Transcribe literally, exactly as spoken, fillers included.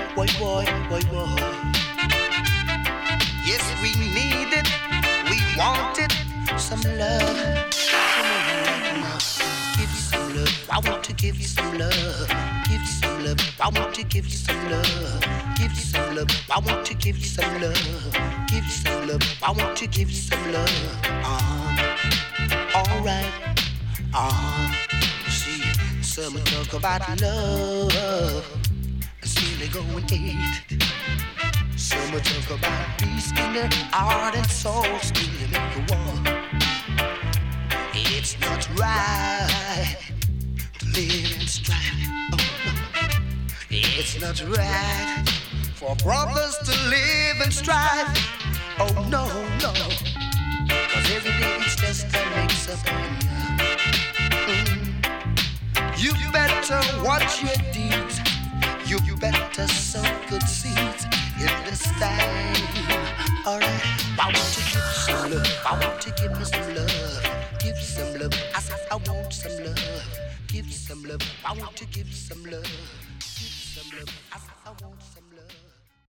boy, boy, boy, boy. Yes, we need it, we want it, some love. Come on, give you some love. I want to give you some love. Give you some love. I want to give you some love. Give you some love. I want to give you some love. Give you some love. I want to give you some love. Uh, all right. Uh, see, some talk about love. See, they go and hate. Some talk about peace in their heart and soul. Still they make a war. It's not right to live in strife. Oh, no. It's not right for brothers to live in strife. Oh no, no. Cause every day it's just a mix up on you. Mm. You better watch your deeds. You better sow good seeds in this time. Alright, I want to give you some love. I want to give you some love. Give you some love. I said I want some love. Give you some love. I want to give you some love. Give you some love. I said I want some love.